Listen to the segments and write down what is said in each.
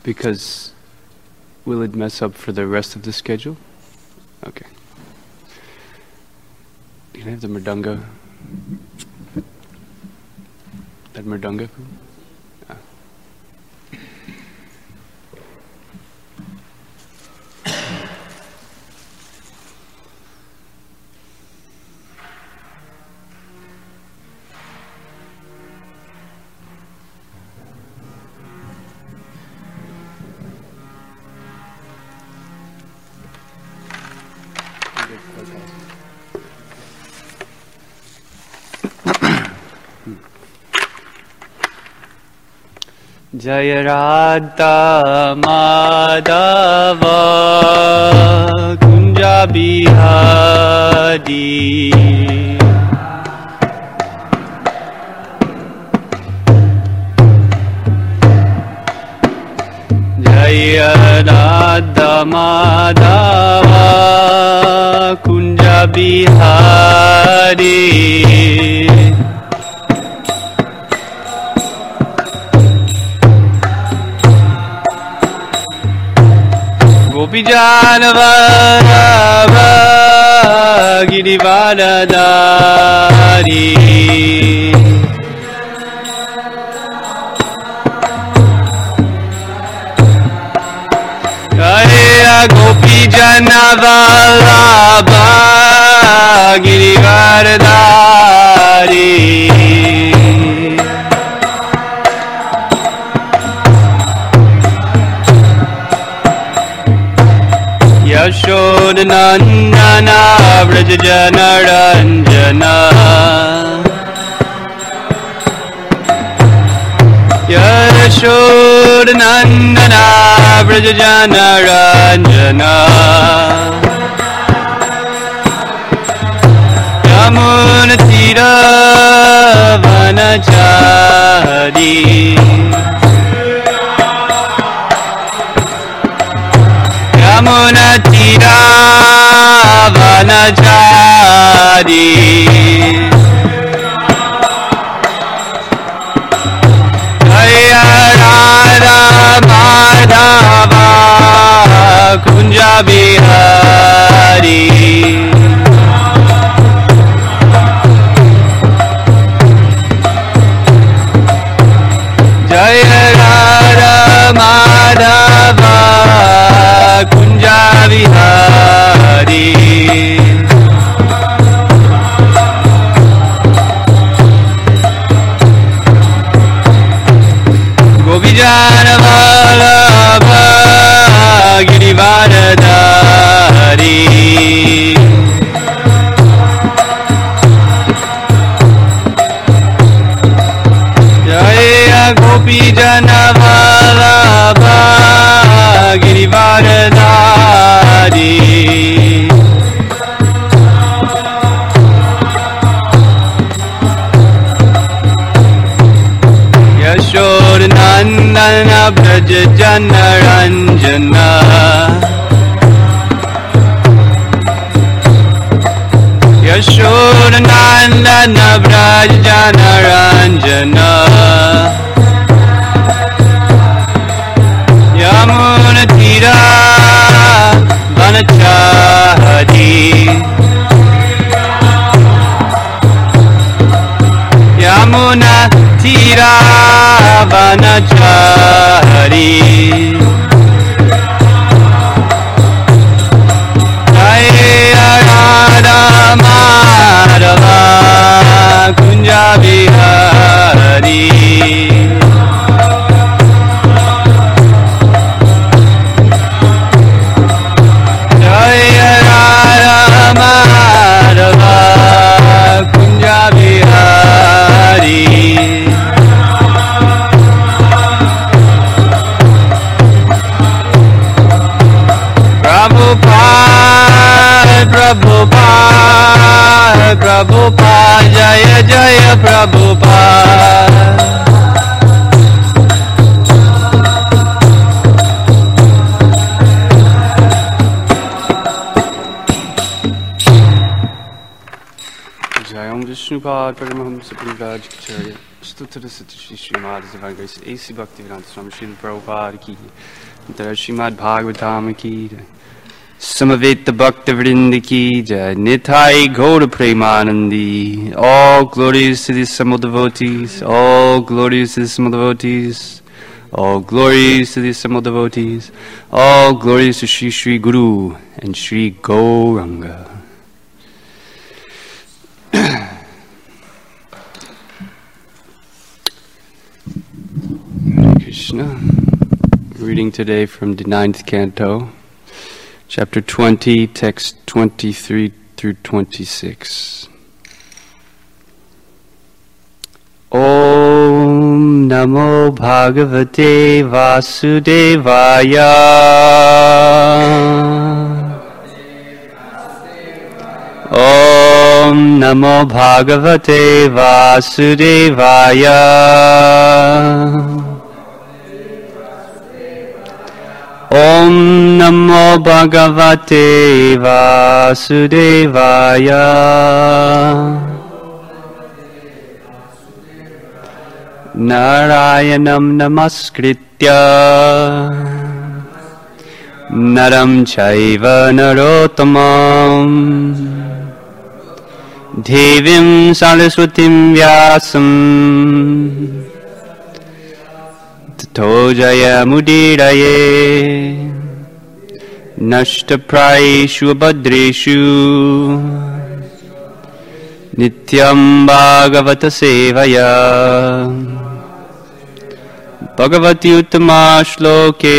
Because will it mess up for the rest of the schedule? Okay. Can I have the mridanga? That mridanga? Ah. Jaya Radha Madhava Kunja Bihari Jaya Radha Madhava Kunja Bihari Gopijanavara Girivaradari Jaya Gopijanavara Girivaradari Yashodanandana Vrajajana Ranjana Yashodanandana Vrajajana Ranjana Yamunatira Vanachari Yamunatira Vanachari Jaya Radha Madhava Kunja Bihari Jaya Radha Madhava Kunja Bihari Gopijanavallabha Girivaradari Jaya Gopijanavallabha Girivaradari Yashodanandana Vrajajana Ranjana Yashodanandana Vrajajana Ranjana Yamunatira Vanachari Yamunatira Vanachari Jaya Radha Madhava Kunja Bihari Jaya Radha Madhava Kunja Bihari Prabhupada, Prabhupada, Jaya Jaya Prabhupada. Jai Om Vishnu Prabhupada, Paramahamsa Parivajacharya, Stuttara Sutta Shri Srimad Divine Grace, A.C. Bhaktivedanta Swami Srila Prabhupada ki, Antara Srimad Bhagavatam ki, Samaveta Bhaktivinoda ki jai, Nitai Gaura Premanandi. All glories to the assembled devotees, all glories to the assembled devotees, all glories to the assembled devotees, all glories to Sri Sri Guru and Sri Gauranga. Hare Krishna. Reading today from the 9th canto, chapter 20, text 23 through 26. Om Namo Bhagavate Vasudevaya. Om Namo Bhagavate Vasudevaya. Om Namo Bhagavate Vasudevaya. Narayanam Namaskritya Naram Chaiva Narottamam Devim Saraswatim Vyasam Tato Jaya Mudiraye Nashtaprayeshu Abhadreshu Nityam Bhagavata Sevaya Bhagavati Uttama Shloke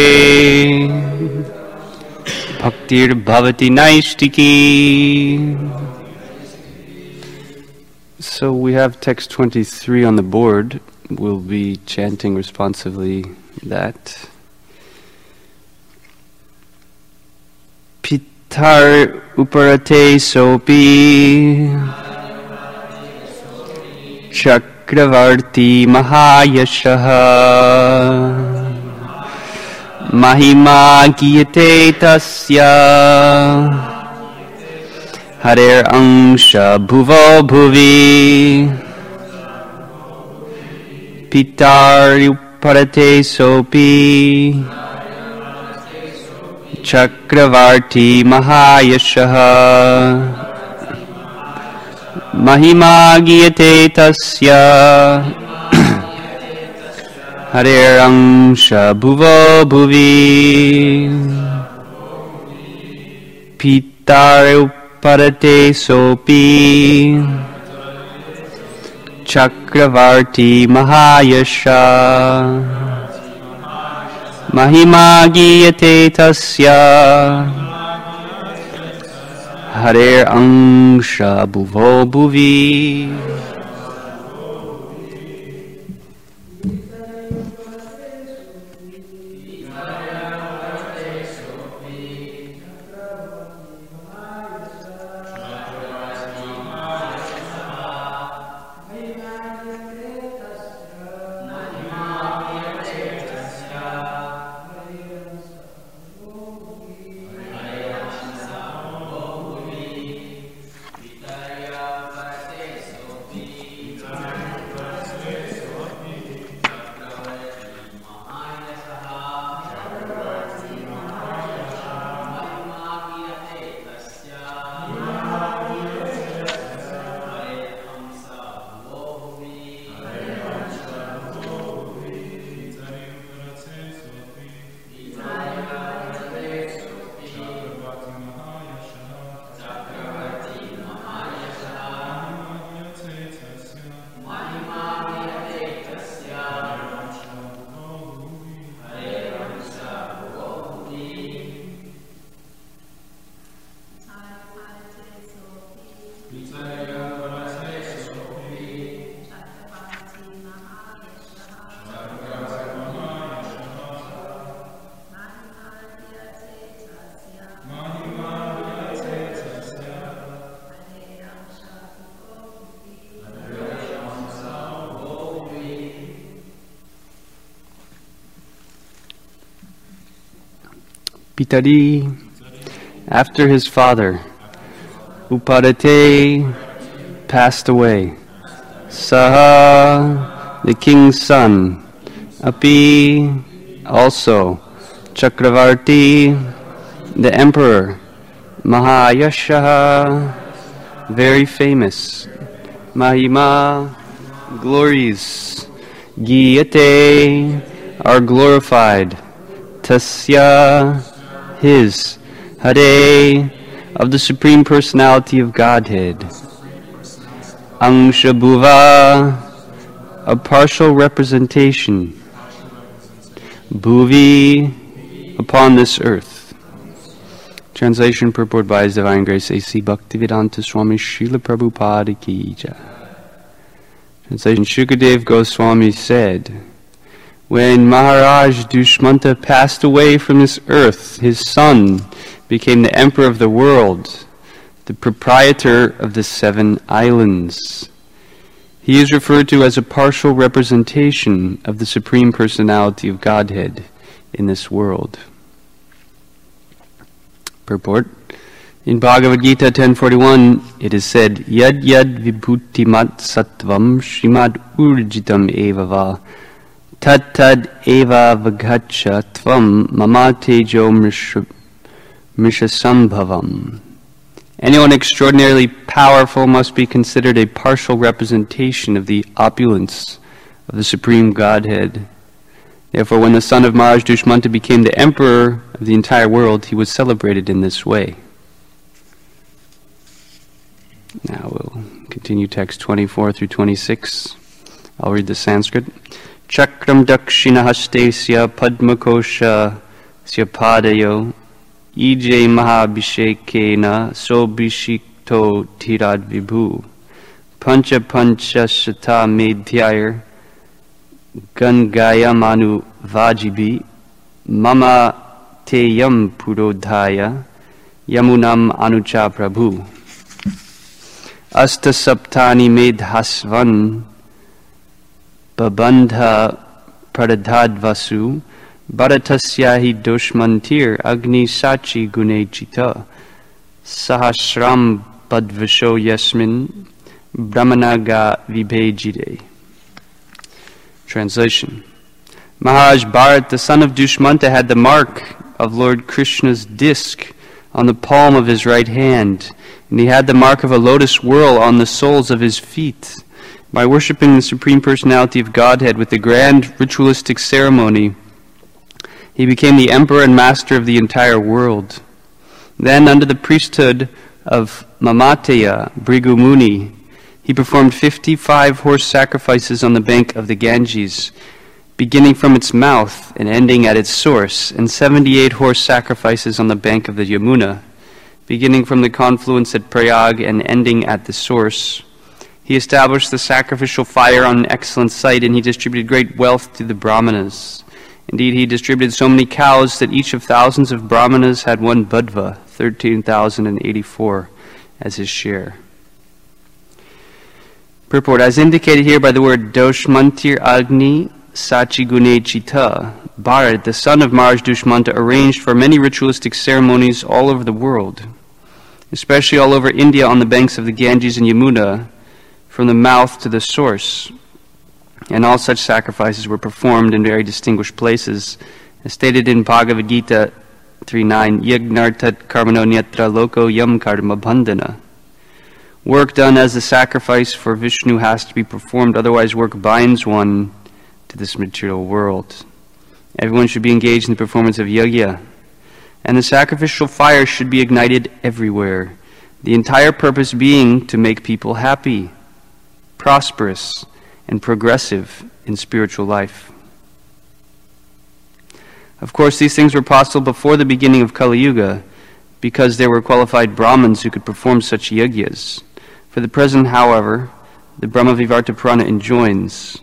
Bhaktir Bhavati Naishtiki. So we have text 23 on the board. We'll be chanting responsively that. Pitar Uparate Sopi Chakravarti Mahayashaha Mahima Giyate Tasya Harer Angsha Bhuvo Bhuvi Pitar Uparate Sopi Chakravarti Mahayashaha Mahima Giyate Tasya Harer Angsha Bhuvo Bhuvi Pitar Uparate Sopi Chakravarti Mahayasha Mahima Giyate Tasya Harer Angsha Bhuvo Bhuvi. Pitari, after his father, Upadate, passed away. Saha, the king's son, Api, also, Chakravarti, the emperor, Mahayashaha, very famous, Mahima, glories, Giyate, are glorified, Tasya, his, Hare, of the Supreme Personality of Godhead, Angshabhuva, a partial representation, Bhuvi, upon this earth. Translation purport by His Divine Grace A.C. Bhaktivedanta Swami Srila Prabhupada Ki Jai. Translation: Shukadev Goswami said, when Maharaj Dushmanta passed away from this earth, his son became the emperor of the world, the proprietor of the 7 islands. He is referred to as a partial representation of the Supreme Personality of Godhead in this world. Purport: in Bhagavad Gita 10:41, it is said, Yad yad vibhutimat sattvam srimad urjitam eva va tad tad eva vaghacha tvam mama tejo mrishasambhavam. Anyone extraordinarily powerful must be considered a partial representation of the opulence of the Supreme Godhead. Therefore, when the son of Maharaj Dushmanta became the emperor of the entire world, he was celebrated in this way. Now we'll continue text 24 through 26. I'll read the Sanskrit. Chakram dakshina hastesya padmakosha syapadayo ije mahabhishekena sobhishikto tirad vibhu pancha pancha shata medhyayar Gangaya manu vajibi mama teyam purodhaya yamunam anucha prabhu asta saptani medhasvan babandha pradadvasu bharatasyahi doshmantir agni sachi gunechita sahasram badvasho yasmin brahmanaga vibhejide. Translation: Maharaj Bharat, the son of Dushmanta, had the mark of Lord Krishna's disc on the palm of his right hand, and he had the mark of a lotus whorl on the soles of his feet. By worshipping the Supreme Personality of Godhead with the grand ritualistic ceremony, he became the emperor and master of the entire world. Then, under the priesthood of Mamateya, Bhrigu Muni, he performed 55 horse sacrifices on the bank of the Ganges, beginning from its mouth and ending at its source, and 78 horse sacrifices on the bank of the Yamuna, beginning from the confluence at Prayag and ending at the source. He established the sacrificial fire on an excellent site, and he distributed great wealth to the Brahmanas. Indeed, he distributed so many cows that each of thousands of Brahmanas had 1 budva, 13,084, as his share. Purport: as indicated here by the word Doshmantir Agni Sachigune Chita, Bharat, the son of Maharaj Dushmanta, arranged for many ritualistic ceremonies all over the world, especially all over India on the banks of the Ganges and Yamuna, from the mouth to the source. And all such sacrifices were performed in very distinguished places, as stated in Bhagavad Gita 3.9, Yagnartat karmano nyatra loko yam karma bandhana. Work done as a sacrifice for Vishnu has to be performed, otherwise work binds one to this material world. Everyone should be engaged in the performance of yajna, and the sacrificial fire should be ignited everywhere, the entire purpose being to make people happy, prosperous, and progressive in spiritual life. Of course, these things were possible before the beginning of Kali Yuga, because there were qualified Brahmins who could perform such yajnas. For the present, however, the Brahma Vivarta Purana enjoins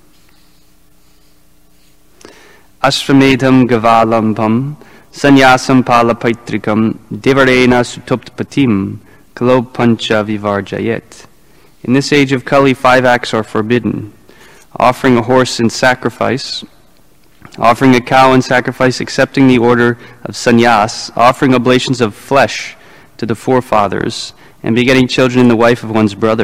Ashvamedham Gavalambam Sanyasam Palapaitrikam Devarena Sutoptapatim Kalo Pancha Vivarjayet. In this age of Kali, 5 acts are forbidden: offering a horse in sacrifice, offering a cow in sacrifice, accepting the order of sannyas, offering oblations of flesh to the forefathers, and begetting children in the wife of one's brother.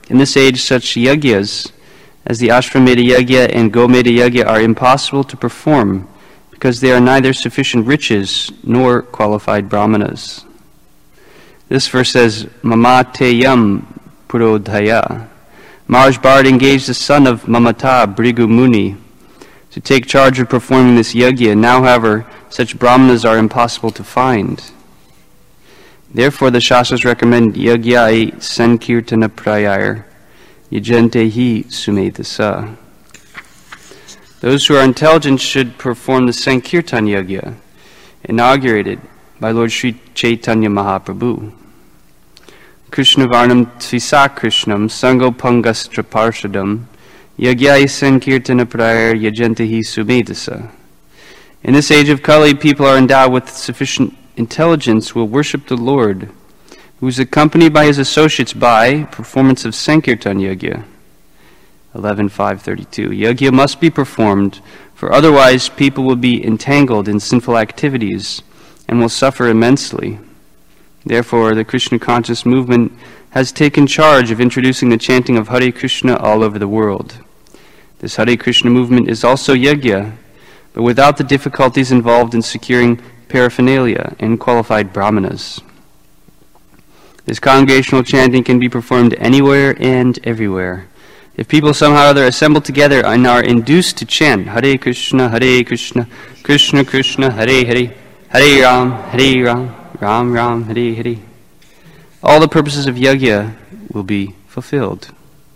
In this age, such yagyas as the Ashvamedha Yagya and Gomedha Yagya are impossible to perform because they are neither sufficient riches nor qualified brahmanas. This verse says, Mamateyam Purodhaya. Maharaj Bharat engaged the son of Mamata, Bhrigu Muni, to take charge of performing this yagya. Now, however, such brahmanas are impossible to find. Therefore, the Shastras recommend yagyai sankirtana prayar yajantehi sumedasa. Those who are intelligent should perform the Sankirtan Yagya, inaugurated by Lord Sri Chaitanya Mahaprabhu. Krishna Varnam Tvisa Krishnam Sango Pangastra Parshadam Yagyai Sankirtana Prayar Yajantahi Sumedasa. In this age of Kali, people are endowed with sufficient intelligence will worship the Lord, who is accompanied by his associates by performance of Sankirtan Yagya. 11.5.32. Yagya must be performed, for otherwise people will be entangled in sinful activities and will suffer immensely. Therefore, the Krishna conscious movement has taken charge of introducing the chanting of Hare Krishna all over the world. This Hare Krishna movement is also yagya, but without the difficulties involved in securing paraphernalia and qualified brahmanas. This congregational chanting can be performed anywhere and everywhere. If people somehow or other assemble together and are induced to chant Hare Krishna, Krishna Krishna, Hare Hare, Hare Ram, Ram Ram, Hare Hare, all the purposes of yagya will be fulfilled.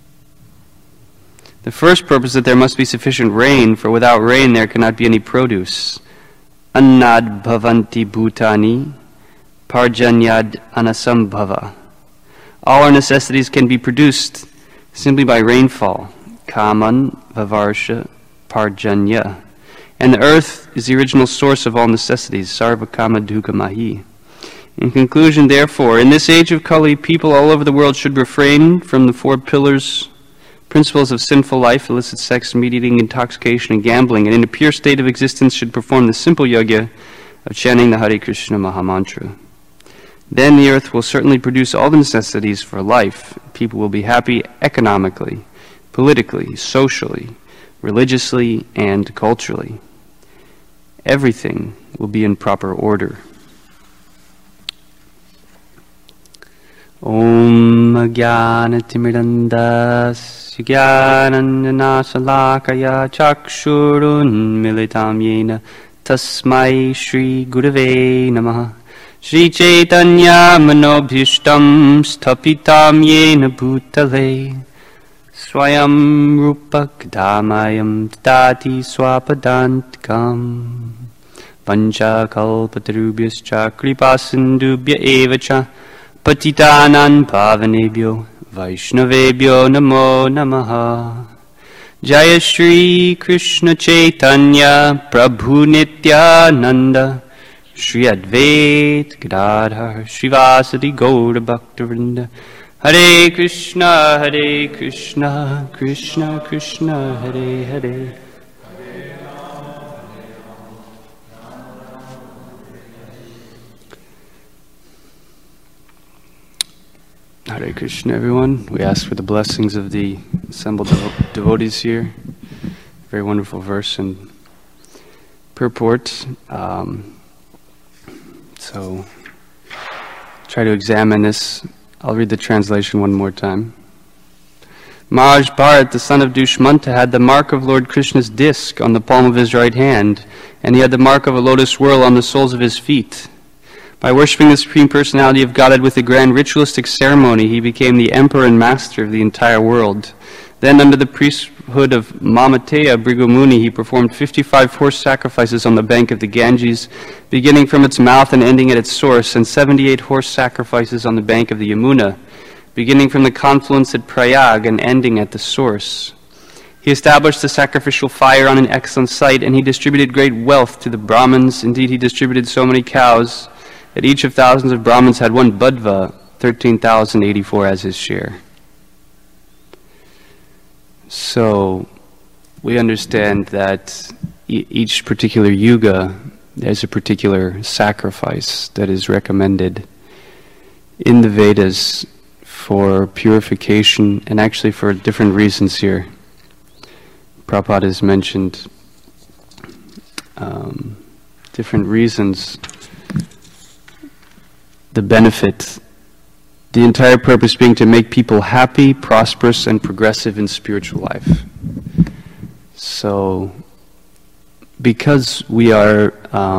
The first purpose is that there must be sufficient rain, for without rain there cannot be any produce. Annad bhavanti bhutani, parjanyad anasambhava. All our necessities can be produced simply by rainfall. Kaman vavarsha parjanya. And the earth is the original source of all necessities. Sarva kama dukkha mahi. In conclusion, therefore, in this age of Kali, people all over the world should refrain from the four principles of sinful life, illicit sex, meat eating, intoxication, and gambling, and in a pure state of existence should perform the simple yagya of chanting the Hare Krishna Mahamantra. Then the earth will certainly produce all the necessities for life. People will be happy economically, politically, socially, religiously, and culturally. Everything will be in proper order. Om Jnanatimirandasya Jnananjanasalakaya Chakshurun Militam Yena Tasmai Shri Gurave Namaha Shri Chaitanya Manobhishtam Sthapitam Yena Bhutale Swayam Rupak Dhamayam Tati Swapadantikam Pancha Kalpatarubhyascha Kripasindubhya Evacha Patitānaṁ Pāvanebhyo Vaishnavebhyo Namo Namaha. Jaya Shri Krishna Chaitanya Prabhu Nityananda Shri Advaita Gadadhar Srivasadi Gaura Bhaktivinoda. Hare Krishna, Krishna Krishna, Hare Hare. Hare Krishna, everyone. We ask for the blessings of the assembled devotees here. Very wonderful verse and purport. So, try to examine this. I'll read the translation one more time. Maharaj Bharat, the son of Dushmanta, had the mark of Lord Krishna's disc on the palm of his right hand, and he had the mark of a lotus whorl on the soles of his feet. By worshipping the Supreme Personality of Godhead with a grand ritualistic ceremony, he became the emperor and master of the entire world. Then, under the priesthood of Mamateya Bhrigu Muni, he performed 55 horse sacrifices on the bank of the Ganges, beginning from its mouth and ending at its source, and 78 horse sacrifices on the bank of the Yamuna, beginning from the confluence at Prayag and ending at the source. He established the sacrificial fire on an excellent site, and he distributed great wealth to the Brahmins. Indeed, he distributed so many cows that each of thousands of Brahmins had one Badva, 13,084 as his share. So, we understand that each particular yuga, there's a particular sacrifice that is recommended in the Vedas for purification, and actually for different reasons here. Prabhupada has mentioned different reasons, the benefit, the entire purpose being to make people happy, prosperous, and progressive in spiritual life. So, because we are,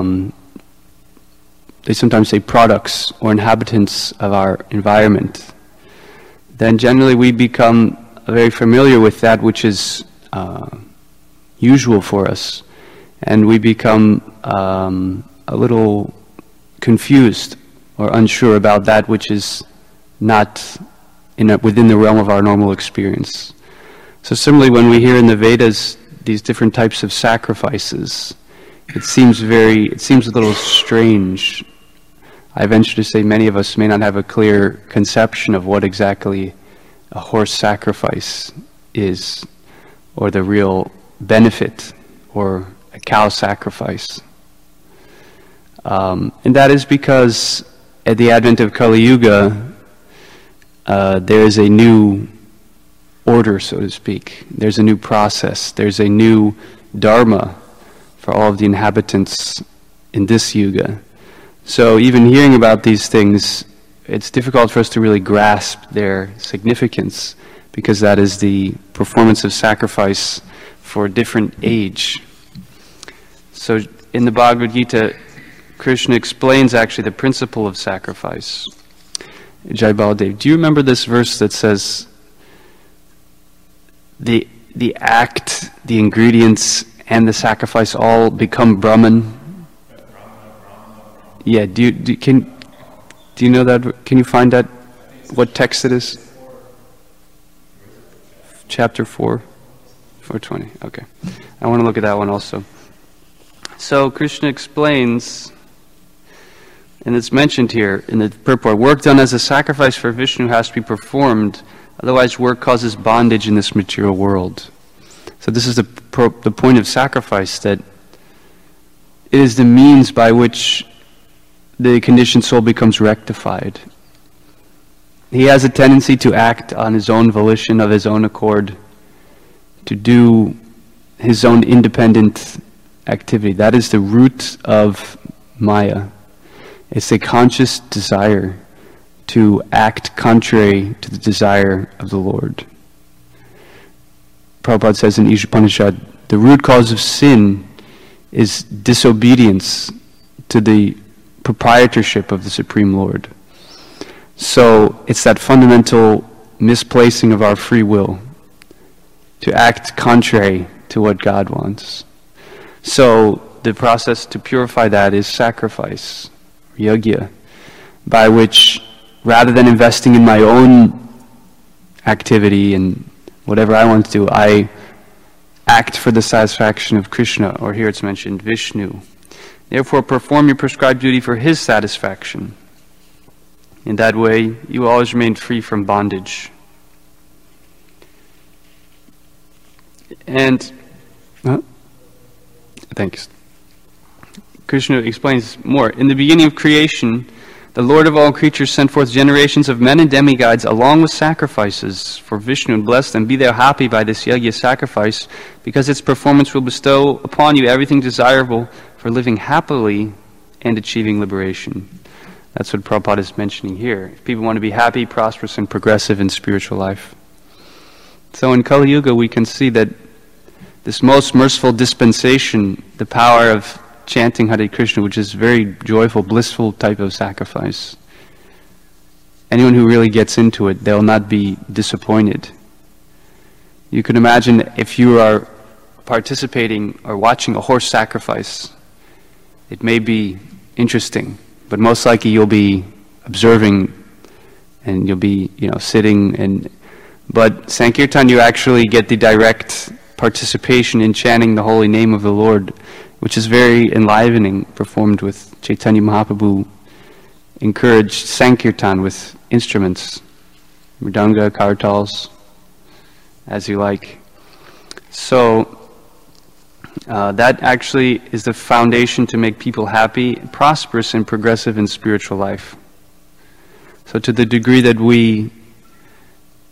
they sometimes say products or inhabitants of our environment, then generally we become very familiar with that which is usual for us, and we become a little confused or unsure about that which is not within the realm of our normal experience. So similarly, when we hear in the Vedas these different types of sacrifices, it seems a little strange. I venture to say many of us may not have a clear conception of what exactly a horse sacrifice is, or the real benefit, or a cow sacrifice. And that is because at the advent of Kali Yuga, there is a new order, so to speak. There's a new process. There's a new dharma for all of the inhabitants in this yuga. So even hearing about these things, it's difficult for us to really grasp their significance, because that is the performance of sacrifice for a different age. So in the Bhagavad Gita, Krishna explains actually the principle of sacrifice. Jai Baladev, do you remember this verse that says, the act, the ingredients, and the sacrifice all become Brahman? Yeah, do you know that? Can you find that? What text it is? Chapter 4, 420. Okay. I want to look at that one also. So Krishna explains, and it's mentioned here in the purport, work done as a sacrifice for Vishnu has to be performed, otherwise work causes bondage in this material world. So this is the point of sacrifice, that it is the means by which the conditioned soul becomes rectified. He has a tendency to act on his own volition, of his own accord, to do his own independent activity. That is the root of Maya. It's a conscious desire to act contrary to the desire of the Lord. Prabhupada says in Ishopanishad, the root cause of sin is disobedience to the proprietorship of the Supreme Lord. So it's that fundamental misplacing of our free will to act contrary to what God wants. So the process to purify that is sacrifice, yajna, by which, rather than investing in my own activity and whatever I want to do, I act for the satisfaction of Krishna, or here it's mentioned Vishnu. Therefore, perform your prescribed duty for his satisfaction. In that way, you will always remain free from bondage. And, thanks. Krishna explains more. In the beginning of creation, the Lord of all creatures sent forth generations of men and demigods along with sacrifices for Vishnu, and blessed them. Be thou happy by this yajna sacrifice, because its performance will bestow upon you everything desirable for living happily and achieving liberation. That's what Prabhupada is mentioning here. If people want to be happy, prosperous, and progressive in spiritual life. So in Kali Yuga we can see that this most merciful dispensation, the power of chanting Hare Krishna, which is very joyful, blissful type of sacrifice. Anyone who really gets into it, they'll not be disappointed. You can imagine if you are participating or watching a horse sacrifice, it may be interesting, but most likely you'll be observing and you'll be, sitting. But Sankirtan, you actually get the direct participation in chanting the holy name of the Lord, which is very enlivening, performed with Chaitanya Mahaprabhu. Encouraged Sankirtan with instruments, mridanga, kartals, as you like. So that actually is the foundation to make people happy, prosperous, and progressive in spiritual life. So to the degree that we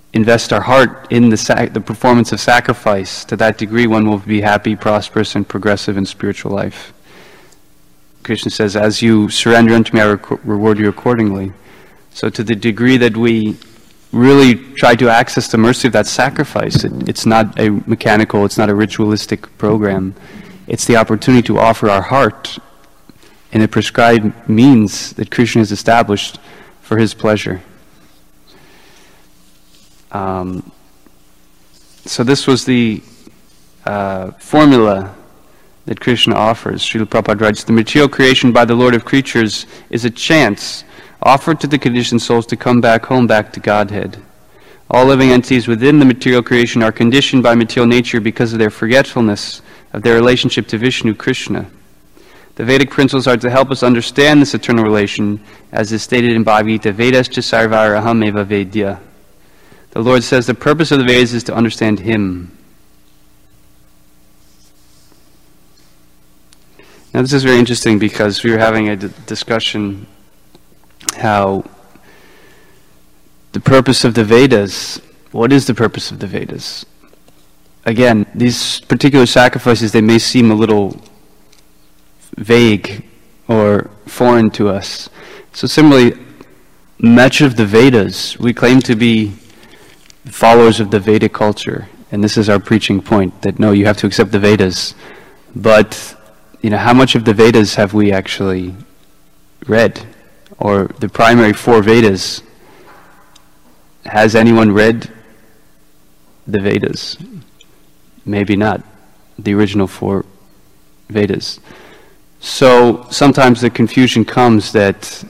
invest our heart in the performance of sacrifice, to that degree one will be happy, prosperous, and progressive in spiritual life. Krishna says, as you surrender unto me, I reward you accordingly. So to the degree that we really try to access the mercy of that sacrifice, it's not a mechanical, it's not a ritualistic program. It's the opportunity to offer our heart in a prescribed means that Krishna has established for his pleasure. So this was the formula that Krishna offers. Srila Prabhupada writes, the material creation by the Lord of creatures is a chance offered to the conditioned souls to come back home, back to Godhead. All living entities within the material creation are conditioned by material nature because of their forgetfulness of their relationship to Vishnu, Krishna. The Vedic principles are to help us understand this eternal relation, as is stated in Bhagavad Gita, Vedascha sarvara aham eva vedya. The Lord says the purpose of the Vedas is to understand Him. Now this is very interesting because we were having a discussion how the purpose of the Vedas, what is the purpose of the Vedas? Again, these particular sacrifices, they may seem a little vague or foreign to us. So similarly, much of the Vedas, we claim to be followers of the Vedic culture, and this is our preaching point, that no, you have to accept the Vedas. But, how much of the Vedas have we actually read? Or the primary 4 Vedas, has anyone read the Vedas? Maybe not, the original 4 Vedas. So sometimes the confusion comes that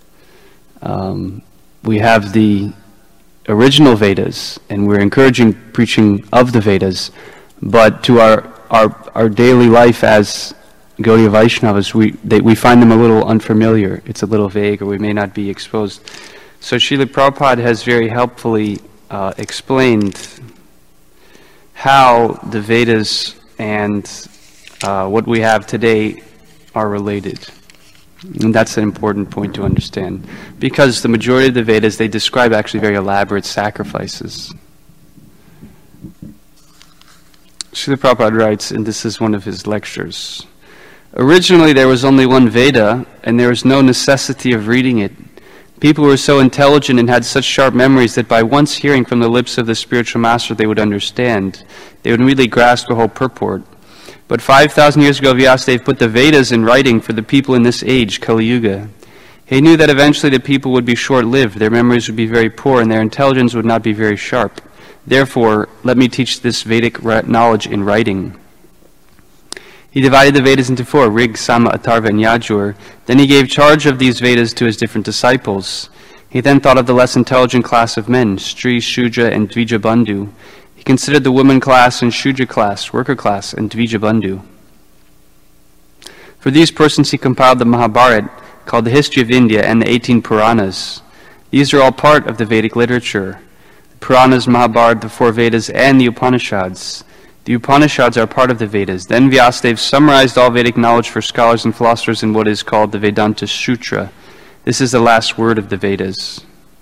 we have the original Vedas, and we're encouraging preaching of the Vedas, but to our daily life as Gaudiya Vaishnavas, we find them a little unfamiliar. It's a little vague, or we may not be exposed. So Srila Prabhupada has very helpfully explained how the Vedas and what we have today are related. And that's an important point to understand. Because the majority of the Vedas, they describe actually very elaborate sacrifices. Srila Prabhupada writes, and this is one of his lectures, originally there was only one Veda, and there was no necessity of reading it. People were so intelligent and had such sharp memories that by once hearing from the lips of the spiritual master they would understand. They would really grasp the whole purport. But 5,000 years ago, Vyasadeva put the Vedas in writing for the people in this age, Kali Yuga. He knew that eventually the people would be short-lived, their memories would be very poor, and their intelligence would not be very sharp. Therefore, let me teach this Vedic knowledge in writing. He divided the Vedas into 4, Rig, Sama, Atharva, and Yajur. Then he gave charge of these Vedas to his different disciples. He then thought of the less intelligent class of men, Stri, Shudra, and Dvija Bandhu. He considered the woman class and Shudra class, worker class, and Dvija Bandhu. For these persons he compiled the Mahabharata, called the History of India, and the 18 Puranas. These are all part of the Vedic literature. The Puranas, Mahabharata, the 4 Vedas, and the Upanishads. The Upanishads are part of the Vedas. Then Vyasadeva summarized all Vedic knowledge for scholars and philosophers in what is called the Vedanta Sutra. This is the last word of the Vedas.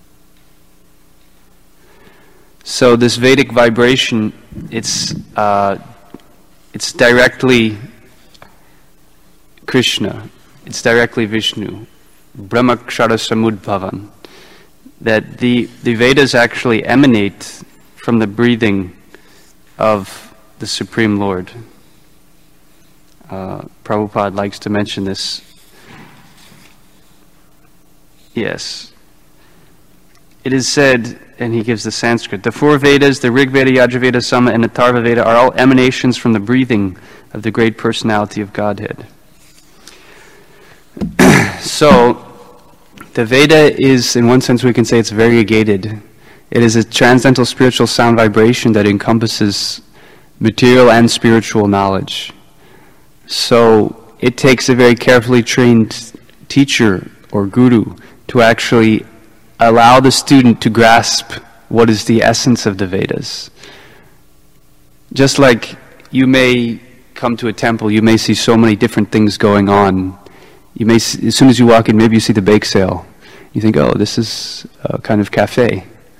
So this Vedic vibration, it's directly Krishna. It's directly Vishnu. Brahmakshara Samudbhavan. That the Vedas actually emanate from the breathing of the Supreme Lord. Prabhupada likes to mention this. Yes. It is said, and he gives the Sanskrit, the 4 Vedas, the Rig Veda, Yajurveda, Sama, and Atharva Veda are all emanations from the breathing of the great personality of Godhead. So, the Veda is, in one sense we can say it's variegated. It is a transcendental spiritual sound vibration that encompasses material and spiritual knowledge. So it takes a very carefully trained teacher or guru to actually allow the student to grasp what is the essence of the Vedas. Just like you may come to a temple, you may see so many different things going on. You may, as soon as you walk in, maybe you see the bake sale. You think, oh, this is a kind of cafe.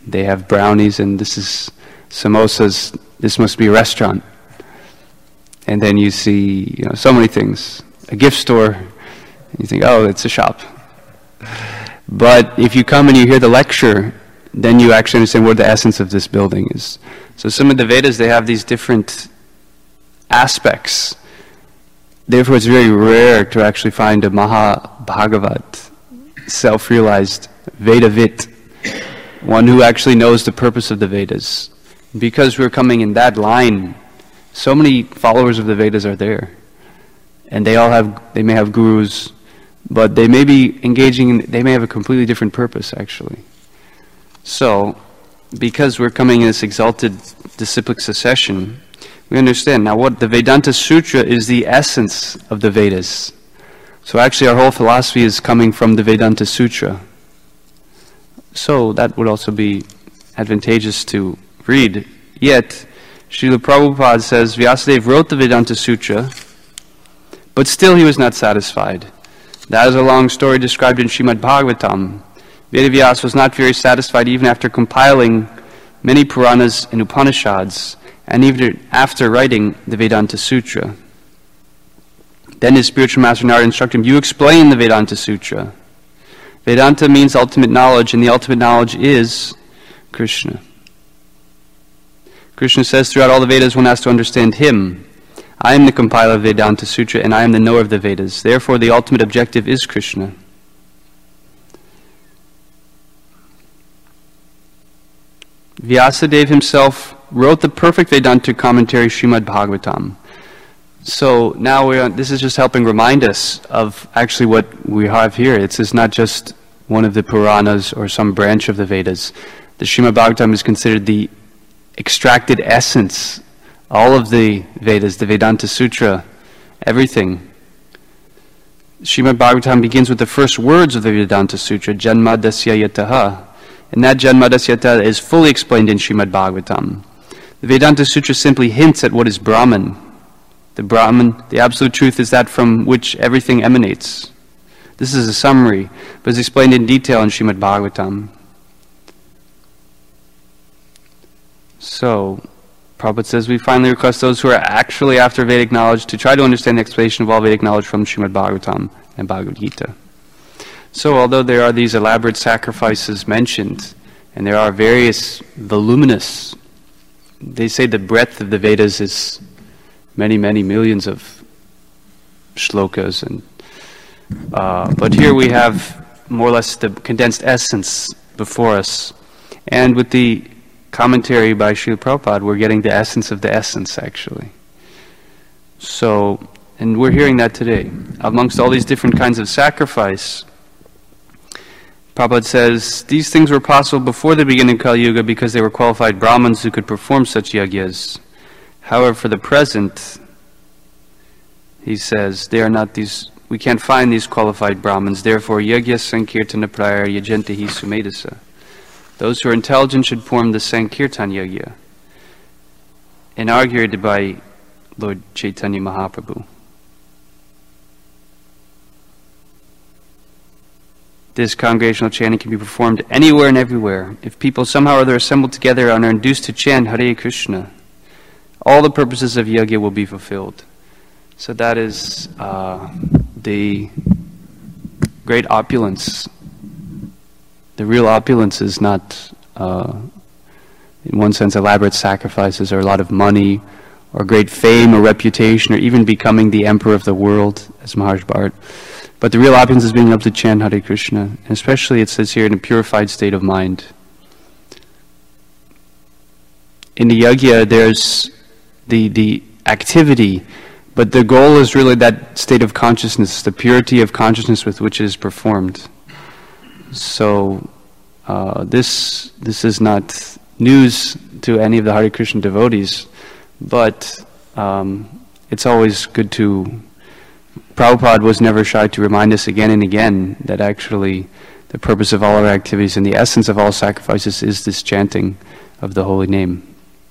they have brownies, and this is samosas. This must be a restaurant. And then you see, so many things. A gift store, and you think, oh, it's a shop. But if you come and you hear the lecture, then you actually understand what the essence of this building is. So some of the Vedas, they have these different aspects. Therefore, it's very rare to actually find a Mahabhagavat, self-realized Vedavit, one who actually knows the purpose of the Vedas. Because we're coming in that line, so many followers of the Vedas are there. And they may have gurus, but they may be they may have a completely different purpose, actually. So, because we're coming in this exalted disciplic succession, we understand now what the Vedanta Sutra is, the essence of the Vedas. So actually our whole philosophy is coming from the Vedanta Sutra. So that would also be advantageous to read. Yet, Srila Prabhupada says Vyasadeva wrote the Vedanta Sutra, but still he was not satisfied. That is a long story described in Srimad Bhagavatam. Vedavyas was not very satisfied even after compiling many Puranas and Upanishads, and even after writing the Vedanta Sutra. Then his spiritual master Narada instructed him, you explain the Vedanta Sutra. Vedanta means ultimate knowledge, and the ultimate knowledge is Krishna. Krishna says throughout all the Vedas one has to understand him. I am the compiler of Vedanta Sutra, and I am the knower of the Vedas. Therefore the ultimate objective is Krishna. Vyasadeva himself wrote the perfect Vedanta commentary, Srimad Bhagavatam. So now this is just helping remind us of actually what we have here. It's not just one of the Puranas or some branch of the Vedas. The Srimad Bhagavatam is considered the extracted essence. All of the Vedas, the Vedanta Sutra, everything. Srimad Bhagavatam begins with the first words of the Vedanta Sutra, Janma Dasya Yataha. And that Janma Dasya Yataha is fully explained in Srimad Bhagavatam. The Vedanta Sutra simply hints at what is Brahman. The Brahman, the absolute truth, is that from which everything emanates. This is a summary, but it's explained in detail in Srimad Bhagavatam. So, Prabhupada says, we finally request those who are actually after Vedic knowledge to try to understand the explanation of all Vedic knowledge from Srimad Bhagavatam and Bhagavad Gita. So, although there are these elaborate sacrifices mentioned, and there are various voluminous, they say the breadth of the Vedas is many, many millions of shlokas, and but here we have more or less the condensed essence before us. And with the commentary by Srila Prabhupada, we're getting the essence of the essence, actually. So, and we're hearing that today. Amongst all these different kinds of sacrifice, Prabhupada says, these things were possible before the beginning of Kali Yuga because they were qualified Brahmins who could perform such yagyas. However, for the present, he says, they are not these, we can't find these qualified Brahmins. Therefore, yagya sankirtana prayar yajantahi sumedasa. Those who are intelligent should form the Sankirtan Yagya, inaugurated by Lord Chaitanya Mahaprabhu. This congregational chanting can be performed anywhere and everywhere. If people somehow or other assemble together and are induced to chant Hare Krishna, all the purposes of yagya will be fulfilled. So that is the great opulence. The real opulence is not, in one sense, elaborate sacrifices or a lot of money or great fame or reputation or even becoming the emperor of the world, as Maharaj Bharat. But the real opulence is being able to chant Hare Krishna, and especially it says here in a purified state of mind. In the yagya, there's the activity, but the goal is really that state of consciousness, the purity of consciousness with which it is performed. So this is not news to any of the Hare Krishna devotees, but it's always good to. Prabhupada was never shy to remind us again and again that actually the purpose of all our activities and the essence of all sacrifices is this chanting of the holy name.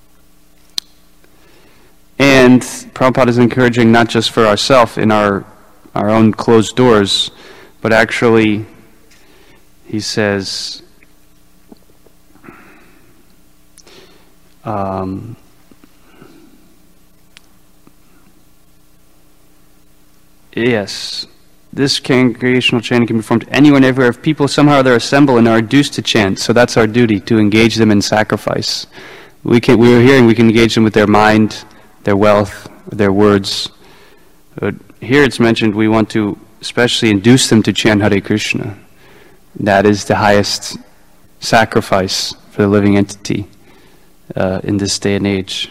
And Prabhupada is encouraging not just for ourselves in our own closed doors, but actually, he says, Yes, this congregational chanting can be performed anywhere and everywhere. If people somehow they're assembled and are induced to chant, so that's our duty, to engage them in sacrifice. We can engage them with their mind, their wealth, their words. But here it's mentioned we want to especially induce them to chant Hare Krishna. That is the highest sacrifice for the living entity in this day and age.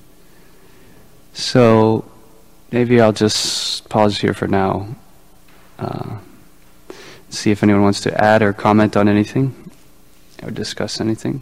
So maybe I'll just pause here for now. See if anyone wants to add or comment on anything or discuss anything.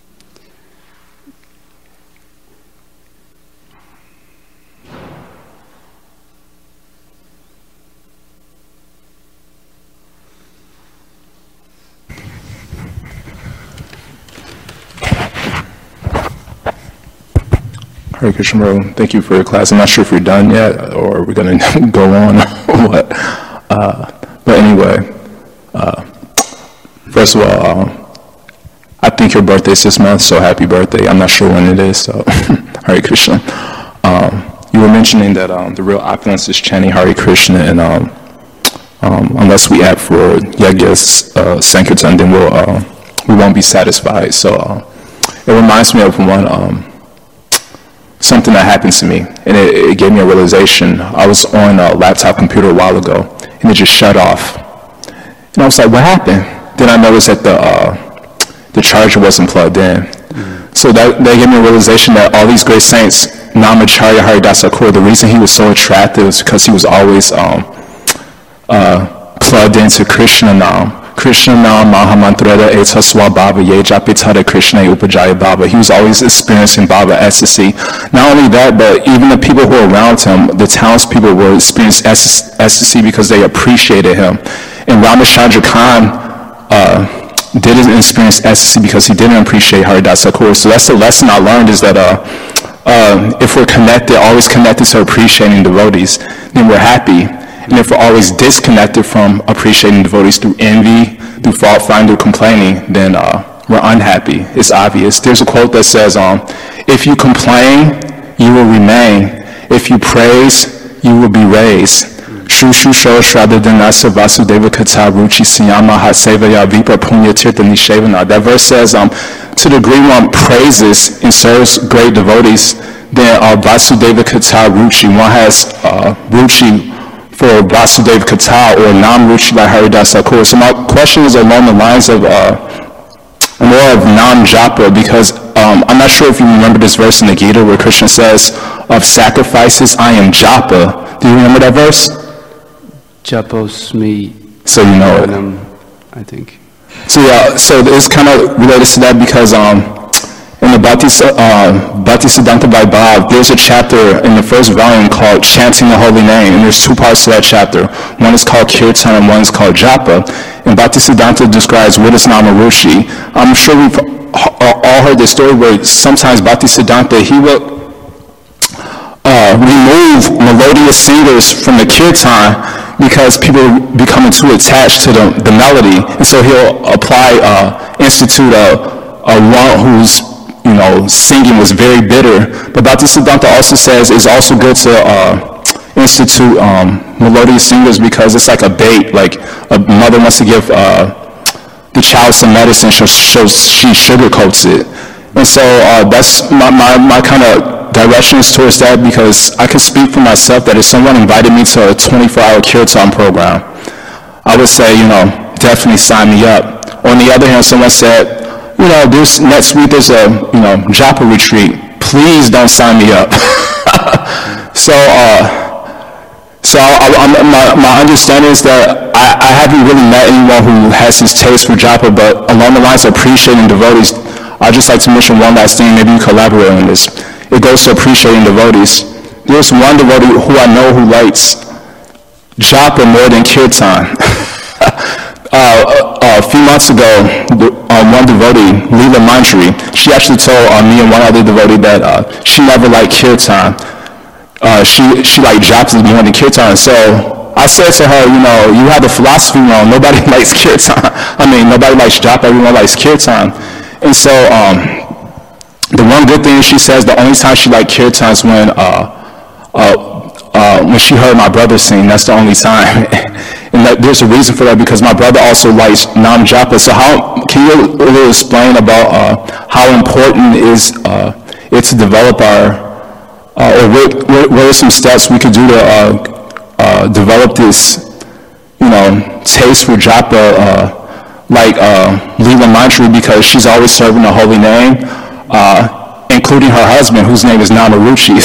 Hare Krishna, bro. Thank you for your class. I'm not sure if you're done yet or we're going to go on or what. But anyway, first of all, I think your birthday's this month, so happy birthday. I'm not sure when it is, so Hare Krishna. You were mentioning that the real opulence is chanting Hare Krishna, and unless we act for Yagyas, Sankirtan, then we won't be satisfied. So it reminds me of something that happened to me, and it gave me a realization. I was on a laptop computer a while ago, and it just shut off. And I was like, what happened? Then I noticed that the charger wasn't plugged in. So that gave me a realization that all these great saints, Namacharya Haridasa Thakur, the reason he was so attractive is because he was always plugged into Krishna Nam. Krishna Nam Mahamantrada Eta Swabhava Yejapitara Krishna Upajaya Baba. He was always experiencing Baba ecstasy. Not only that, but even the people who were around him, the townspeople, were experiencing ecstasy because they appreciated him. And Ramachandra Khan didn't experience ecstasy because he didn't appreciate Haridasa Thakur. So that's the lesson I learned, is that if we're connected, always connected to appreciating devotees, then we're happy. And if we're always disconnected from appreciating devotees through envy, through fault finding, through complaining, then we're unhappy. It's obvious. There's a quote that says, if you complain, you will remain. If you praise, you will be raised. Shushu Shradhadanasa Vasudeva Kata Ruchi Siyama Hasevaya Vipa Punya Tirtha Nishevana. That verse says, to the degree one praises and serves great devotees, then Vasudeva Kata Ruchi, one has Ruchi for Vasudeva Kata, or Nam Ruchi by Haridasa Thakur. So my question is along the lines of more of Nam Japa, because I'm not sure if you remember this verse in the Gita where Krishna says, of sacrifices I am Japa. Do you remember that verse? Japosmi. So you know it. I think. So yeah, so it's kind of related to that, because in the Bhaktisiddhanta Vaibhav, there's a chapter in the first volume called Chanting the Holy Name, and there's two parts to that chapter. One is called Kirtan and one is called Japa. And Bhaktisiddhanta describes what is Namaruchi. I'm sure we've all heard this story where sometimes Bhaktisiddhanta, he will remove melodious singers from the Kirtan because people are becoming too attached to the melody. And so he'll institute one who's singing was very bitter. But Bhaktisiddhanta also says it's also good to institute melodious singers, because it's like a bait. Like a mother wants to give the child some medicine, so she sugarcoats it. And so that's my kind of directions towards that, because I can speak for myself that if someone invited me to a 24-hour kirtan program, I would say, definitely sign me up. On the other hand, someone said, this next week there's a, Japa retreat. Please don't sign me up. My understanding is that I haven't really met anyone who has his taste for Japa, but along the lines of appreciating devotees, I'd just like to mention one last thing. Maybe you collaborate on this. It goes to appreciating devotees. There's one devotee who I know who likes Japa more than Kirtan. A few months ago, one devotee, Leela Manjari, she actually told me and one other devotee that she never liked Kirtan. She liked Japa more than Kirtan. So I said to her, you have the philosophy wrong. Nobody likes Kirtan. Nobody likes Japa. Everyone likes Kirtan. And so The one good thing she says, the only time she liked kirtan is when she heard my brother sing. That's the only time. And there's a reason for that, because my brother also likes Nam Japa. So can you really explain about how important is it to develop or what are some steps we could do to develop this, taste for Japa, like Leela Mantri, because she's always serving the holy name, including her husband, whose name is Namaruchi.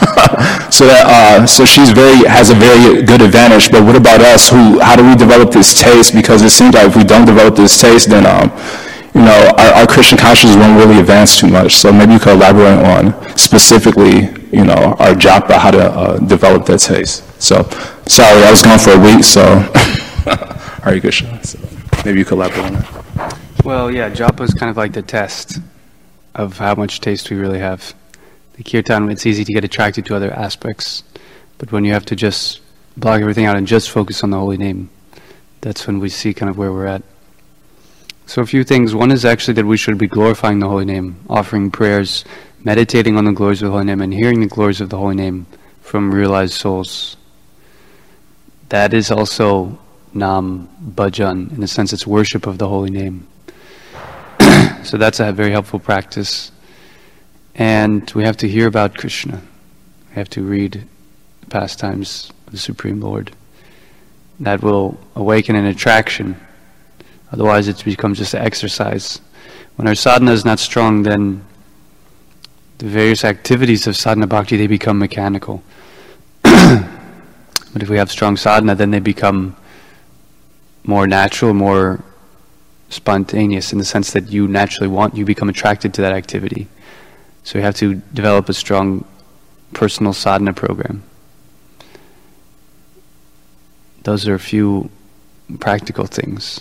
So she has a very good advantage. But what about us? How do we develop this taste? Because it seems like if we don't develop this taste, then our Krishna consciousness won't really advance too much. So maybe you could elaborate on specifically, our japa, how to develop that taste. So sorry, I was gone for a week. So Hare Krishna. So maybe you could elaborate on that. Well, yeah, japa is kind of like the test of how much taste we really have. The kirtan, it's easy to get attracted to other aspects, but when you have to just block everything out and just focus on the holy name, that's when we see kind of where we're at. So a few things. One is actually that we should be glorifying the holy name, offering prayers, meditating on the glories of the holy name, and hearing the glories of the holy name from realized souls. That is also Nam Bhajan. In a sense, it's worship of the holy name. So that's a very helpful practice. And we have to hear about Krishna. We have to read the pastimes of the Supreme Lord. That will awaken an attraction. Otherwise it becomes just an exercise. When our sadhana is not strong, then the various activities of sadhana bhakti, they become mechanical. But if we have strong sadhana, then they become more natural, more spontaneous, in the sense that you become attracted to that activity. So you have to develop a strong personal sadhana program. Those are a few practical things.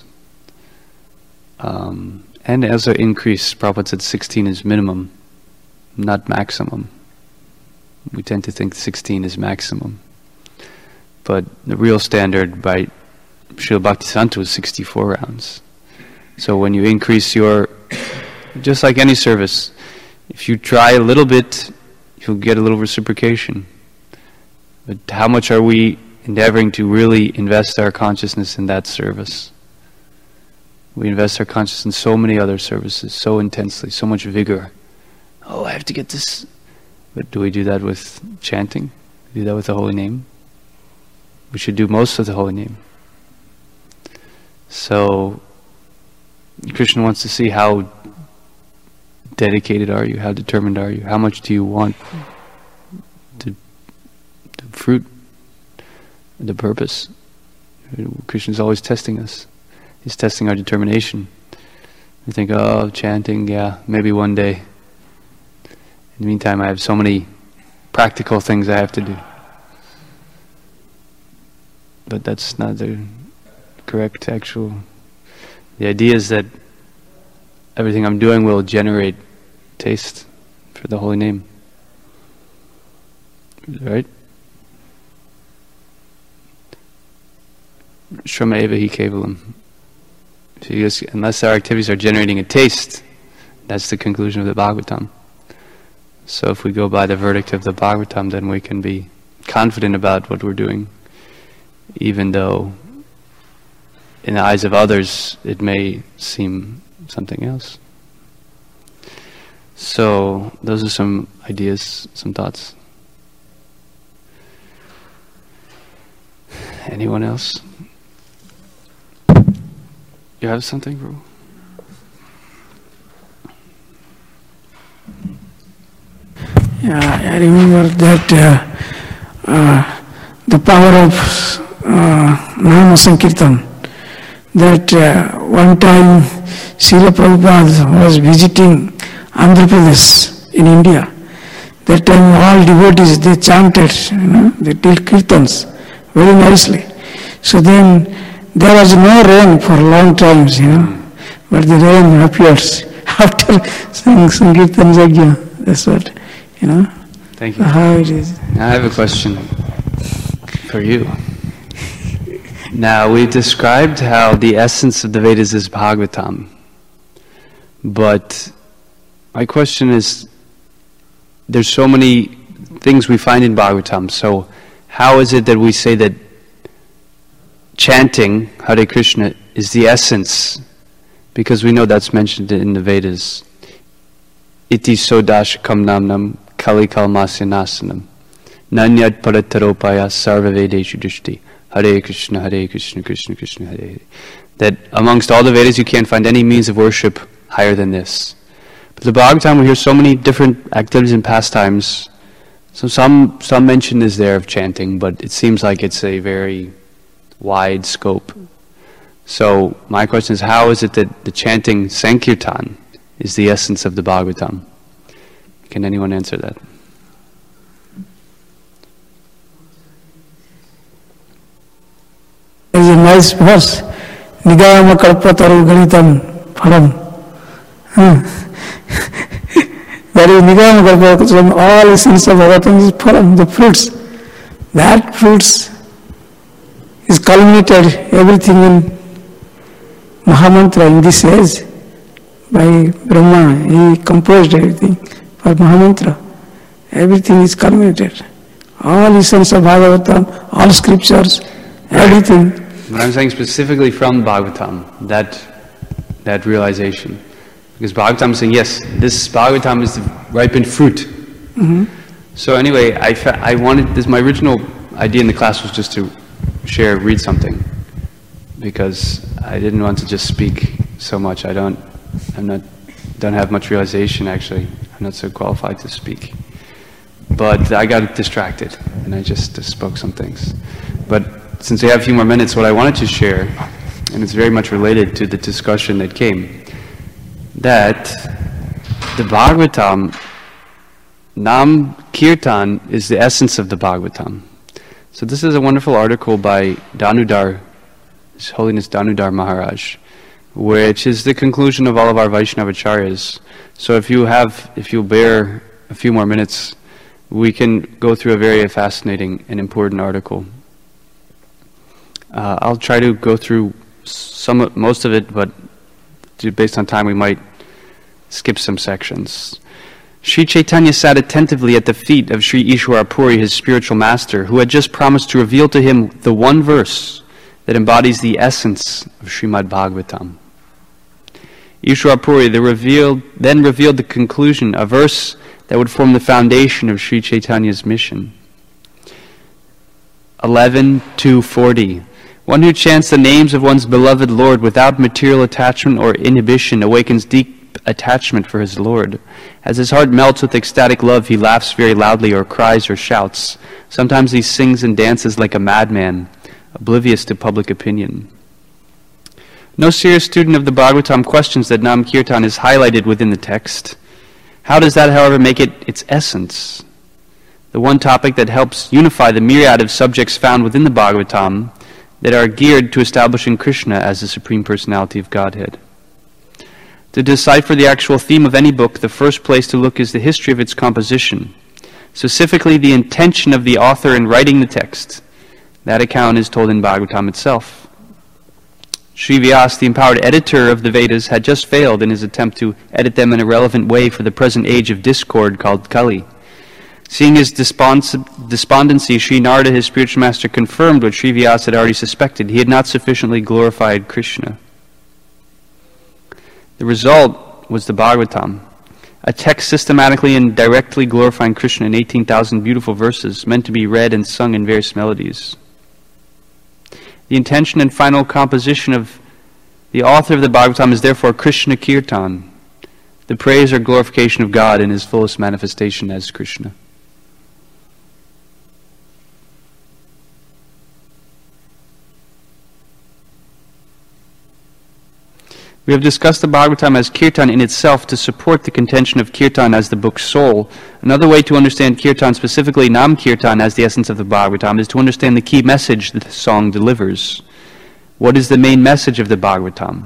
And as an increase, Prabhupada said 16 is minimum, not maximum. We tend to think 16 is maximum. But the real standard by Srila Bhaktisiddhanta was 64 rounds. So when you increase just like any service, if you try a little bit, you'll get a little reciprocation. But how much are we endeavoring to really invest our consciousness in that service? We invest our consciousness in so many other services, so intensely, so much vigor. Oh, I have to get this. But do we do that with chanting? Do we do that with the holy name? We should do most of the holy name. So Krishna wants to see how dedicated are you, how determined are you, how much do you want the fruit, the purpose. Krishna's always testing us. He's testing our determination. We think, oh, chanting, yeah, maybe one day. In the meantime, I have so many practical things I have to do. But that's not the correct actual. The idea is that everything I'm doing will generate taste for the holy name. Right? Shrama eva hi kevalam. So unless our activities are generating a taste, that's the conclusion of the Bhagavatam. So if we go by the verdict of the Bhagavatam, then we can be confident about what we're doing, even though in the eyes of others it may seem something else. So those are some ideas, some thoughts. Anyone else? You have something, bro? Yeah, I remember that the power of Nama Sankirtan. That one time Srila Prabhupada was visiting Andhra Pradesh in India. That time all devotees, they chanted, they did kirtans very nicely. So then there was no rain for long times, but the rain appears after Sankirtan Yajna. That's what, Thank you. How it is. I have a question for you. Now, we've described how the essence of the Vedas is Bhagavatam. But my question is, there's so many things we find in Bhagavatam. So how is it that we say that chanting Hare Krishna is the essence? Because we know that's mentioned in the Vedas. Iti sodashakam namnam kali kalmasya nasanam nanyad parataropaya sarva vedeshu drishti Hare Krishna, Hare Krishna, Krishna Krishna, Hare Hare. That amongst all the Vedas you can't find any means of worship higher than this. But the Bhagavatam, we hear so many different activities and pastimes. So some mention is there of chanting, but it seems like it's a very wide scope. So my question is, how is it that the chanting Sankirtan is the essence of the Bhagavatam? Can anyone answer that? There is a nice verse, Nigayama Kalpataru Ganitam Phalam. That is Nigayama Kalpataru, all essence of Bhagavatam is Phalam, the fruits. That fruits is culminated everything in Mahamantra in this age. By Brahma, he composed everything for Mahamantra. Everything is culminated. All essence of Bhagavatam, all scriptures, everything. But I'm saying specifically from Bhagavatam, that realization. Because Bhagavatam is saying, yes, this Bhagavatam is the ripened fruit. Mm-hmm. So anyway, I wanted, my original idea in the class was just to read something. Because I didn't want to just speak so much. I don't have much realization actually. I'm not so qualified to speak. But I got distracted and I just spoke some things. But since we have a few more minutes, what I wanted to share, and it's very much related to the discussion that came, that the Bhagavatam, Nam Kirtan, is the essence of the Bhagavatam. So this is a wonderful article by Danudar, His Holiness Danudar Maharaj, which is the conclusion of all of our Vaishnavacharyas. So if you'll bear a few more minutes, we can go through a very fascinating and important article. I'll try to go through most of it, but based on time we might skip some sections. Sri Chaitanya sat attentively at the feet of Sri Ishwara Puri, his spiritual master, who had just promised to reveal to him the one verse that embodies the essence of Srimad Bhagavatam. Ishwara Puri then revealed the conclusion, a verse that would form the foundation of Sri Chaitanya's mission. 11:240. One who chants the names of one's beloved Lord without material attachment or inhibition awakens deep attachment for his Lord. As his heart melts with ecstatic love, he laughs very loudly or cries or shouts. Sometimes he sings and dances like a madman, oblivious to public opinion. No serious student of the Bhagavatam questions that Nam Kirtan is highlighted within the text. How does that, however, make it its essence? The one topic that helps unify the myriad of subjects found within the Bhagavatam that are geared to establishing Krishna as the Supreme Personality of Godhead. To decipher the actual theme of any book, the first place to look is the history of its composition, specifically the intention of the author in writing the text. That account is told in Bhagavatam itself. Sri Vyas, the empowered editor of the Vedas, had just failed in his attempt to edit them in a relevant way for the present age of discord called Kali. Seeing his despondency, Sri Narada, his spiritual master, confirmed what Sri Vyas had already suspected. He had not sufficiently glorified Krishna. The result was the Bhagavatam, a text systematically and directly glorifying Krishna in 18,000 beautiful verses, meant to be read and sung in various melodies. The intention and final composition of the author of the Bhagavatam is therefore Krishna Kirtan, the praise or glorification of God in His fullest manifestation as Krishna. We have discussed the Bhagavatam as Kirtan in itself to support the contention of Kirtan as the book's soul. Another way to understand Kirtan, specifically Nam Kirtan, as the essence of the Bhagavatam, is to understand the key message that the song delivers. What is the main message of the Bhagavatam?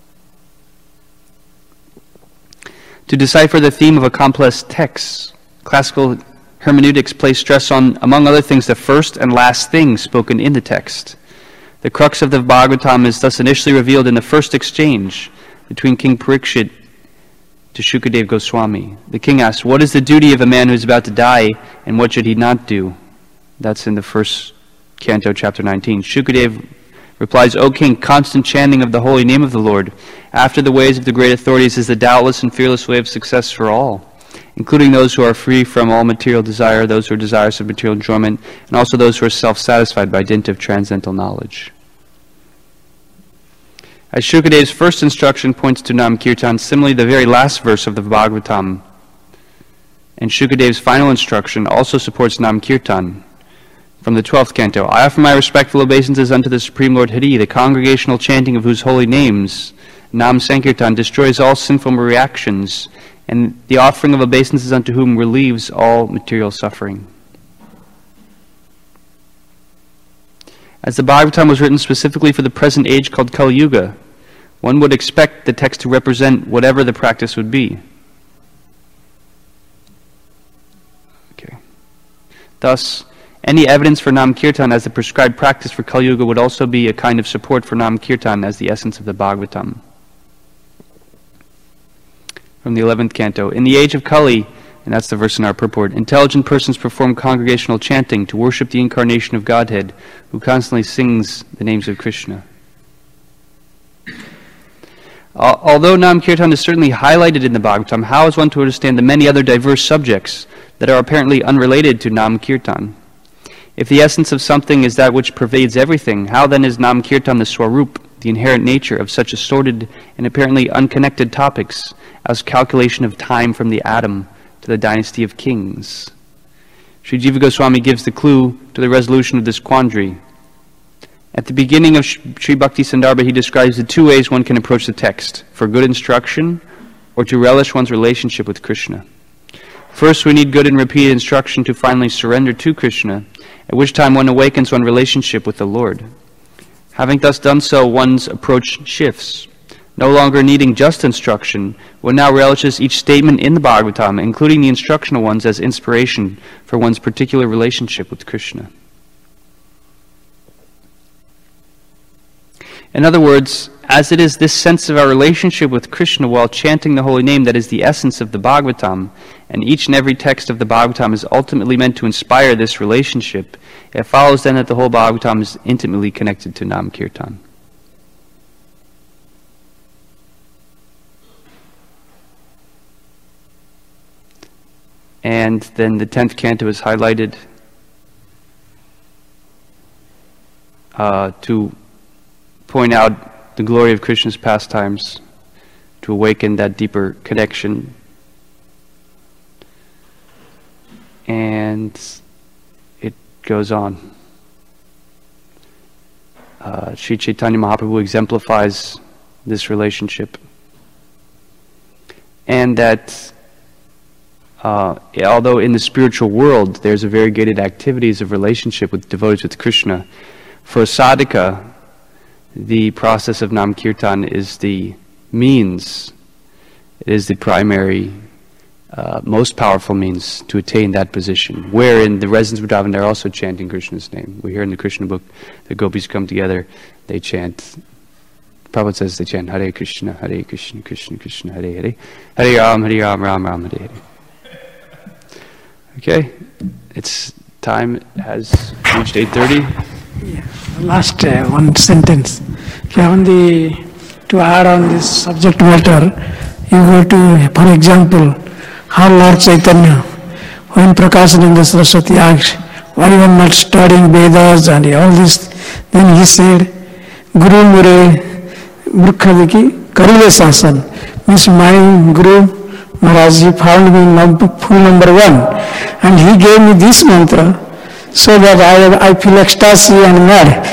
To decipher the theme of a complex text, classical hermeneutics place stress on, among other things, the first and last thing spoken in the text. The crux of the Bhagavatam is thus initially revealed in the first exchange between King Parikshit to Shukadev Goswami. The king asked, "What is the duty of a man who is about to die, and what should he not do?" That's in the first canto, chapter 19. Shukadev replies, "O king, constant chanting of the holy name of the Lord, after the ways of the great authorities, is the doubtless and fearless way of success for all, including those who are free from all material desire, those who are desirous of material enjoyment, and also those who are self-satisfied by dint of transcendental knowledge." As Shukadev's first instruction points to Nam Kirtan, similarly the very last verse of the Bhagavatam and Shukadev's final instruction also supports Nam Kirtan. From the 12th canto, "I offer my respectful obeisances unto the Supreme Lord Hari, the congregational chanting of whose holy names, Nam Sankirtan, destroys all sinful reactions, and the offering of obeisances unto whom relieves all material suffering." As the Bhagavatam was written specifically for the present age called Kali Yuga, one would expect the text to represent whatever the practice would be. Okay. Thus, any evidence for Nam Kirtan as the prescribed practice for Kali Yuga would also be a kind of support for Nam Kirtan as the essence of the Bhagavatam. From the 11th canto, "In the age of Kali," and that's the verse in our purport, "intelligent persons perform congregational chanting to worship the incarnation of Godhead, who constantly sings the names of Krishna." Although Nam Kirtan is certainly highlighted in the Bhagavatam, how is one to understand the many other diverse subjects that are apparently unrelated to Nam Kirtan? If the essence of something is that which pervades everything, how then is Nam Kirtan the Swarup, the inherent nature of such assorted and apparently unconnected topics as calculation of time from the atom to the dynasty of kings? Sri Jiva Goswami gives the clue to the resolution of this quandary. At the beginning of Sri Bhakti Sandarbha, he describes the two ways one can approach the text: for good instruction or to relish one's relationship with Krishna. First, we need good and repeated instruction to finally surrender to Krishna, at which time one awakens one's relationship with the Lord. Having thus done so, one's approach shifts. No longer needing just instruction, one now relishes each statement in the Bhagavatam, including the instructional ones, as inspiration for one's particular relationship with Krishna. In other words, as it is this sense of our relationship with Krishna while chanting the holy name that is the essence of the Bhagavatam, and each and every text of the Bhagavatam is ultimately meant to inspire this relationship, it follows then that the whole Bhagavatam is intimately connected to Nam Kirtan. And then the 10th canto is highlighted to point out the glory of Krishna's pastimes, to awaken that deeper connection. And it goes on. Sri Chaitanya Mahaprabhu exemplifies this relationship. And that although in the spiritual world there's a variegated activities of relationship with devotees with Krishna, for a sadhaka, the process of Nam Kirtan is the means, it is the primary, most powerful means to attain that position. Where in the residents of Vrindavan, they're also chanting Krishna's name. We hear in the Krishna book, the gopis come together, they chant. Prabhupada says they chant Hare Krishna, Krishna Krishna, Hare Hare, Hare Ram, Ram Ram, Hare Hare. Okay, it's time has reached 8:30. Yeah. Last one sentence. To add on this subject matter, you go to, for example, how Lord Chaitanya, when Prakashananda Saraswati asked, why you are not studying Vedas and all this, then he said, Guru Mure Murkhadiki Karile Sasan, means my Guru Maharaj found me full number one, and he gave me this mantra, so that I feel ecstasy and mad.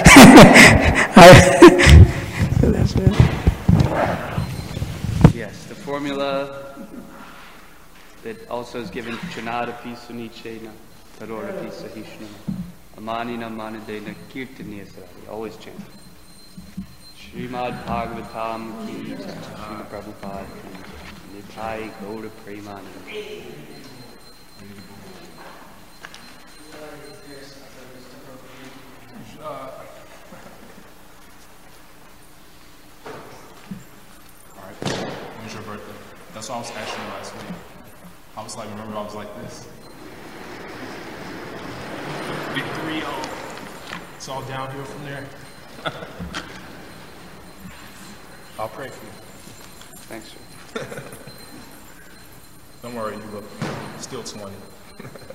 Yes, the formula that also is given to Chanada Pisunichena, Tarora Pisahishna, Amanina Manadena Kirtaniya Sarari, always chant. Srimad Bhagavatam Ki Srimad Prabhupada Nitai Gaura Premanand. When's your birthday? That's all. what I was asking you last week. I was like, remember I was like this? Big 3-0. It's all downhill from there. I'll pray for you. Thanks, sir. Don't worry, you look still 20.